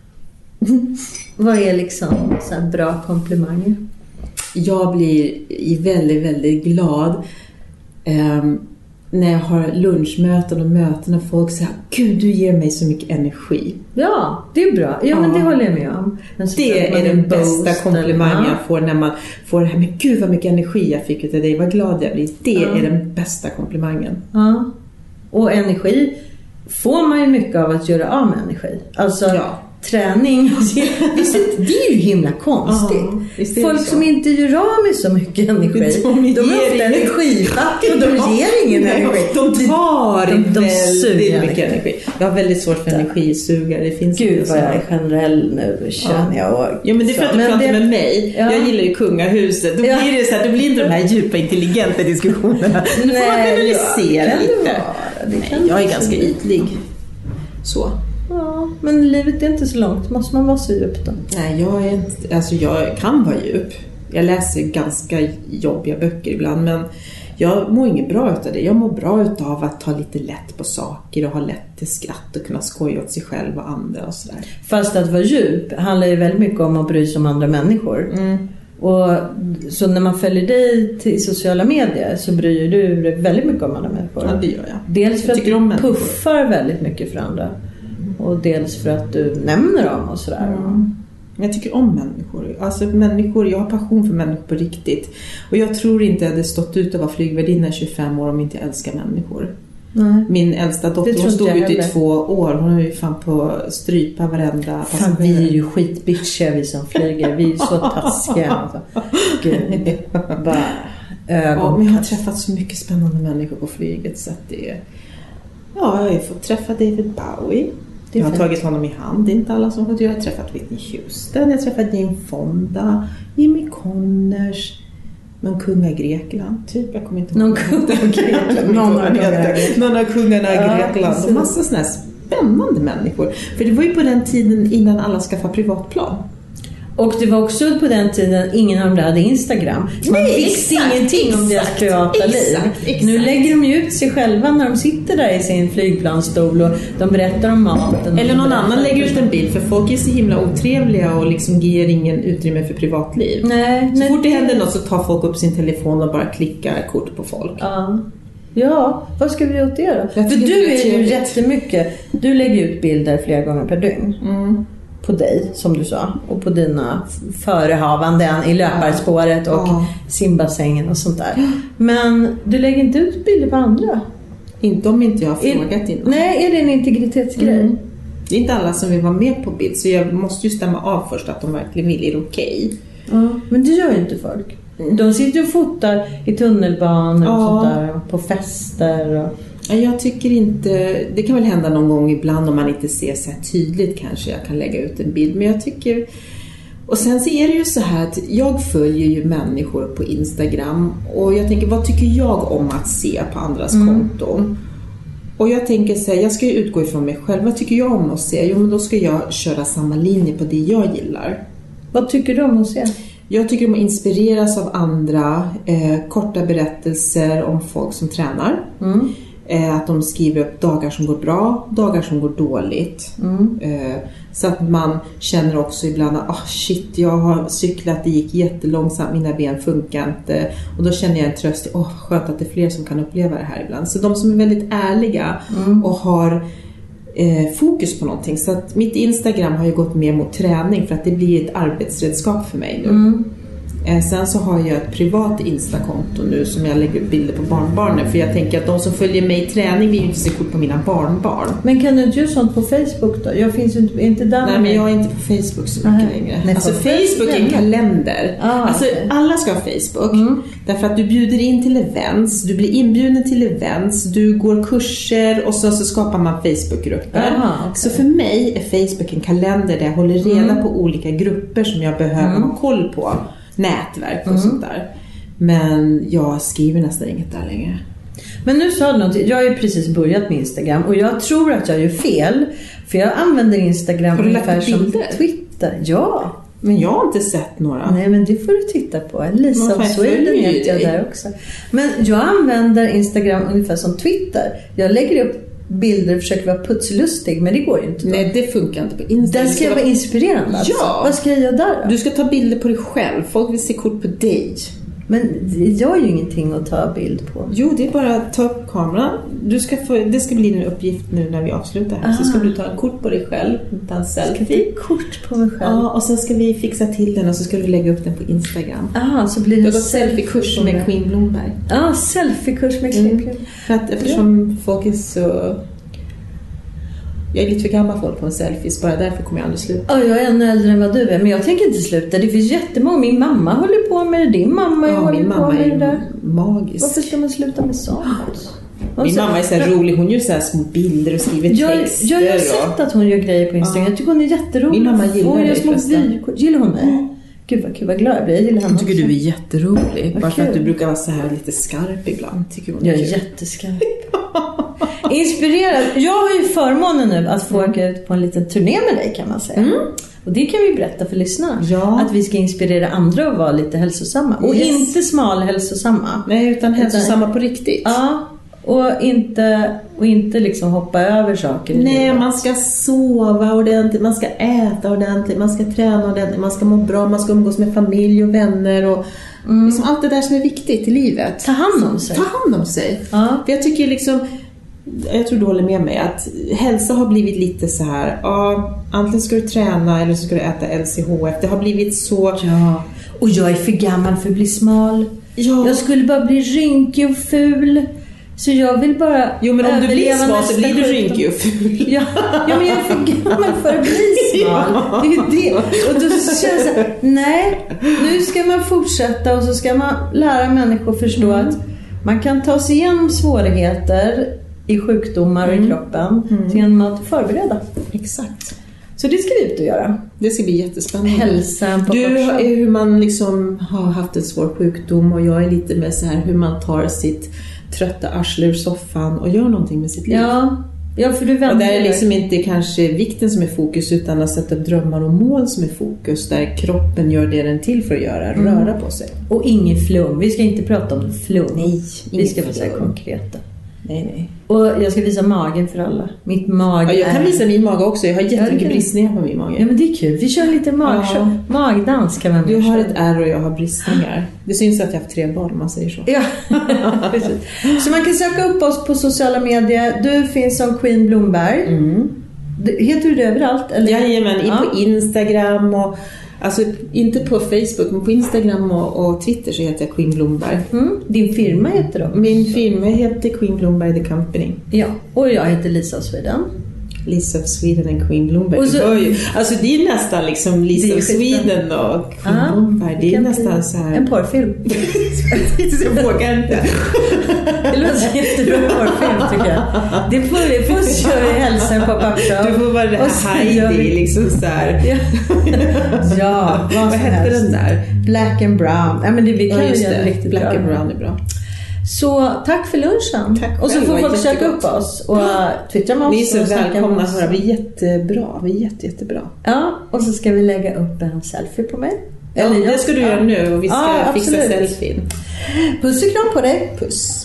Vad är liksom så här bra komplimanger? Jag blir väldigt, väldigt glad um, när jag har lunchmöten och möten och folk säger, gud, du ger mig så mycket energi. Ja, det är bra. Ja, ja. men det håller jag med om. Det är den bästa komplimangen jag får när man får det här med, gud vad mycket energi jag fick utav dig, vad glad jag blir. Det ja. är den bästa komplimangen. Ja. Och energi får man ju mycket av att göra av med energi. Alltså... Ja. Träning, visst, det är ju himla konstigt. Aha, folk som inte gör av med så mycket energi, de, de är ofta energifattiga och de ger ingen energi. De tar de, de, de väldigt mycket energi. energi. Jag har väldigt svårt för energisugare. Det finns Gud vad jag är generell nu, känner ja. jag. Ja, men det är för att du men pratar det... med mig. Ja. Jag gillar ju kungahuset. Då blir det så här, då blir inte de här djupa, intelligenta diskussionerna. Då får man analysera ja, lite. Nej, jag är ganska ytlig. Så. Ja, men livet är inte så långt. Måste man vara så djup då? Nej, jag är inte, alltså jag kan vara djup. Jag läser ganska jobbiga böcker ibland, men jag mår inget bra utav det. Jag mår bra utav att ta lite lätt på saker och ha lätt till skratt och kunna skoja åt sig själv och andra och sådär. Fast att vara djup handlar ju väldigt mycket om att bry sig om andra människor. Mm. Och så när man följer dig till sociala medier så bryr du dig väldigt mycket om andra människor. Ja, det gör jag. Dels för jag att du puffar väldigt mycket för andra. Och dels för att du nämner dem och sådär. Mm. Jag tycker om människor. Alltså människor, jag har passion för människor på riktigt. Och jag tror inte att det stått ut att vara flygvärdinna i tjugofem år om inte jag älskar människor. Nej. Min äldsta dotter, hon stod ute i två år. Hon är ju fan på strypa varenda. Fan, vi är ju skitbitchiga vi som flyger. Vi är så taskiga. Alltså. Gud, bara ögon. Ja, men jag har träffat så mycket spännande människor på flyget så att det är... Ja, jag har fått träffa David Bowie. Jag har fint. tagit honom i hand. Det är inte alla som har fått. Jag har träffat Whitney Houston. Jag har träffat Jane Fonda, Jimmy Connors. Någon kung av Grekland, typ. Jag kommer inte ihåg. Någon kung av Grekland. Någon av Någon av kungarna i ja, Grekland. Och massa sådana här spännande människor. För det var ju på den tiden innan alla skaffade privatplan. Och det var också på den tiden ingen av dem hade Instagram. Så man Nej, visste exakt, ingenting exakt, om deras privata exakt, liv. exakt. Nu lägger de ju ut sig själva när de sitter där i sin flygplansstol och de berättar om maten. Eller någon annan lägger ut en bild, för folk är så himla otrevliga och liksom ger ingen utrymme för privatliv. Nej, så nej, fort det händer något så tar folk upp sin telefon och bara klickar kort på folk. Ja. Ja, vad ska vi göra åt det då? Jag för du är ju trevligt. jättemycket. Du lägger ut bilder flera gånger per dygn. Mm. På dig, som du sa. Och på dina förehavanden i löparspåret och ja. simbassängen och sånt där. Men du lägger inte ut bilder på andra? Inte om inte jag har frågat innan. Nej, är det en integritetsgrej? Mm. Det är inte alla som vill vara med på bild. Så jag måste ju stämma av först att de verkligen vill. Är det okej? Okay? Ja, men det gör ju inte folk. De sitter och fotar i tunnelbanan ja. och sånt där. På fester och... Jag tycker inte, det kan väl hända någon gång ibland om man inte ser så här tydligt kanske jag kan lägga ut en bild, men jag tycker, och sen så är det ju så här att jag följer ju människor på Instagram och jag tänker, vad tycker jag om att se på andras mm. konton? Och jag tänker så här, jag ska ju utgå ifrån mig själv, vad tycker jag om att se? Jo, men då ska jag köra samma linje på det jag gillar. Vad tycker du om att se? Jag tycker om att inspireras av andra, eh, korta berättelser om folk som tränar. Mm. Att de skriver upp dagar som går bra, dagar som går dåligt. Mm. Så att man känner också ibland att oh shit, jag har cyklat, det gick jättelångsamt, mina ben funkar inte. Och då känner jag en tröst, åh oh, skönt att det är fler som kan uppleva det här ibland. Så de som är väldigt ärliga mm. och har eh, fokus på någonting. Så att mitt Instagram har ju gått mer mot träning för att det blir ett arbetsredskap för mig nu. Mm. Sen så har jag ett privat Instakonto nu som jag lägger upp bilder på barnbarnen. För jag tänker att de som följer mig i träning vill ju inte se kort på mina barnbarn. Men kan du inte göra sånt på Facebook då? Jag finns ju inte, inte där. Nej, men jag är inte på Facebook så mycket Aha. längre. Nej, alltså Facebook är en kalender. Ah, alltså okay. alla ska ha Facebook. Mm. Därför att du bjuder in till events. Du blir inbjuden till events. Du går kurser och så, så skapar man Facebookgrupper. Aha, okay. Så för mig är Facebook en kalender där jag håller reda mm. på olika grupper som jag behöver mm. ha koll på. Nätverk och mm. sånt där. Men jag skriver nästan inget där längre. Men nu sa du något. Jag har ju precis börjat med Instagram och jag tror att jag gör fel. För jag använder Instagram ungefär som Twitter. Ja. Men jag har inte sett några. Nej, men det får du titta på. Lisa of Sweden heter jag där också. Men jag använder Instagram ungefär som Twitter. Jag lägger upp bilder och försöker vara putslustig, men det går ju inte då. Nej, det funkar inte på Instagram. Där ska jag vara inspirerande alltså. Ja. Vad ska jag göra där då? Du ska ta bilder på dig själv. Folk vill se kort på dig. Men jag har ju ingenting att ta bild på. Jo, det är bara att ta upp kameran. Du ska få, det ska bli en uppgift nu när vi avslutar här. Aha. Så ska du ta en kort på dig själv. Ta en selfie. Ska jag ta kort på mig själv? Ja, och sen ska vi fixa till den och så ska du lägga upp den på Instagram. Aha, så blir det en selfie-kurs med Queen Blomberg. Ja, selfie-kurs med Queen Blomberg. Mm. För att eftersom folk är så... Jag är lite för gammal folk på en selfie, så bara därför kommer jag aldrig sluta. Ja, jag är ännu äldre än vad du är, men jag tänker inte sluta. Det finns jättemånga. Min mamma håller på med det, din mamma ja, håller min på mamma med är det där. Magisk. Varför ska man sluta med sånt? Min mamma är så här rolig, hon gör så här små bilder och skriver jag, texter. Jag har sett att hon gör grejer på Instagram. Ja. Jag tycker hon är jätterolig. Min mamma gillar hon dig förresten. Gillar hon mig? Mm. Gud vad, gud vad glad jag blir. Jag gillar henne. Jag tycker också. Du är jätterolig. Bara för att du brukar vara så här lite skarp ibland. Tycker hon är jag är kul. Jätteskarp. Inspirerad. Jag har ju förmånen nu att få åka ut på en liten turné med dig, kan man säga. Mm. Och det kan vi berätta för lyssnarna. Ja. Att vi ska inspirera andra att vara lite hälsosamma. Och yes. inte smal hälsosamma. Nej, utan hälsosamma utan, på riktigt. Ja. Och inte, och inte liksom hoppa över saker. Nej, man ska sova ordentligt. Man ska äta ordentligt. Man ska träna ordentligt. Man ska må bra. Man ska umgås med familj och vänner. Och mm. liksom allt det där som är viktigt i livet. Ta hand om sig. Ta hand om sig. Ja. För jag tycker liksom... Jag tror du håller med mig att hälsa har blivit lite så här. Ja, antingen ska du träna eller så ska du äta L C H F. Det har blivit så... Ja. Och jag är för gammal för att bli smal. Ja. Jag skulle bara bli rynkig och ful. Så jag vill bara Jo, men om du blir smal så blir du rynkig och ful. Ja, ja, men jag är för gammal för att bli smal. Ja. Det är ju det. Och då känns det så här, nej, nu ska man fortsätta och så ska man lära människor förstå mm. att man kan ta sig igenom svårigheter i sjukdomar och mm. i kroppen mm. genom att förbereda. Exakt. Så det ska vi ut och göra. Det ska bli jättespännande. Hälsan på Du är hur man liksom har haft en svår sjukdom och jag är lite med så här hur man tar sitt trötta arsle ur soffan och gör någonting med sitt liv. Ja, ja för du väntar. Och där är liksom inte kanske vikten som är fokus utan att sätta drömmar och mål som är fokus. Där kroppen gör det den till för att göra, mm. röra på sig. Och ingen flum. Vi ska inte prata om flum. Nej, vi ska vara så konkreta. Nej, nej. Och jag ska visa magen för alla. Mitt mag ja, jag kan är... visa min mage också. Jag har jättemycket bristningar på min mage. Ja, men det är kul. Vi kör lite mag... ja. magdans kan man. Du har ett ärr och jag har bristningar. Det syns att jag har haft tre barn om man säger så. Ja, precis. Så man kan söka upp oss på sociala medier. Du finns som Queen Blomberg. Mm. Heter du det överallt? Eller? Jajamän, ja. På Instagram och... Alltså inte på Facebook men på Instagram och, och Twitter så heter jag Queen Blomberg. Mm. Din firma heter då? Min firma heter Queen Blomberg The Company. Ja, och jag heter Lisa of Sweden. Lisa of Sweden and Queen Blomberg. Och så, ju, alltså det är nästan liksom Lisa of Sweden och Queen ah, Blomberg. Det är nästan så här... En porrfilm. Jag vågar inte. Det låter jättebra porrfilm tycker jag. Det får vi först gör vi hälsan på pappa. Du får vara det här Heidi liksom så här. Ja, ja vad, vad hette den där? Black and Brown. Ja, men det vi kan ja, just göra det. Riktigt Black bra. and Brown är bra. Så tack för lunchen. Tack och så får folk söka upp oss och twittra med oss. Ni är så välkomna att höra. Vi är jättebra. Vi är jätte, jättebra. Ja, och så ska vi lägga upp en selfie på mig. Ja, Eller det ska du ja. göra nu och vi ska ja, fixa selfien. Puss och kram på dig. Puss.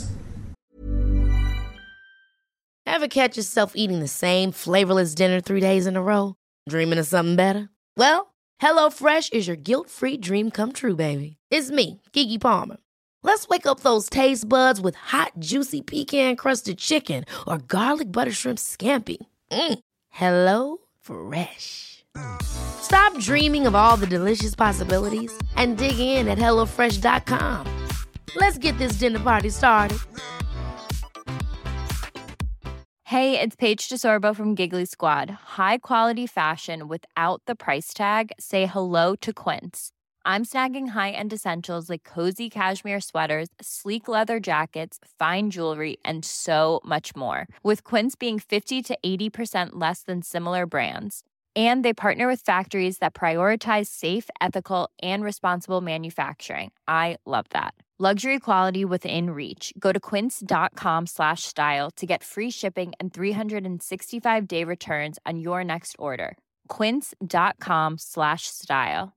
Ever catch yourself eating the same flavorless dinner three days in a row? Dreaming of something better? Well, HelloFresh is your guilt-free dream come true, baby. It's me, Keke Palmer. Let's wake up those taste buds with hot, juicy pecan-crusted chicken or garlic butter shrimp scampi. Mm. Hello Fresh. Stop dreaming of all the delicious possibilities and dig in at hello fresh dot com. Let's get this dinner party started. Hey, it's Paige DeSorbo from Giggly Squad. High quality fashion without the price tag. Say hello to Quince. I'm snagging high-end essentials like cozy cashmere sweaters, sleek leather jackets, fine jewelry, and so much more. With Quince being fifty to eighty percent less than similar brands. And they partner with factories that prioritize safe, ethical, and responsible manufacturing. I love that. Luxury quality within reach. Go to quince.com slash style to get free shipping and three sixty-five day returns on your next order. Quince.com slash style.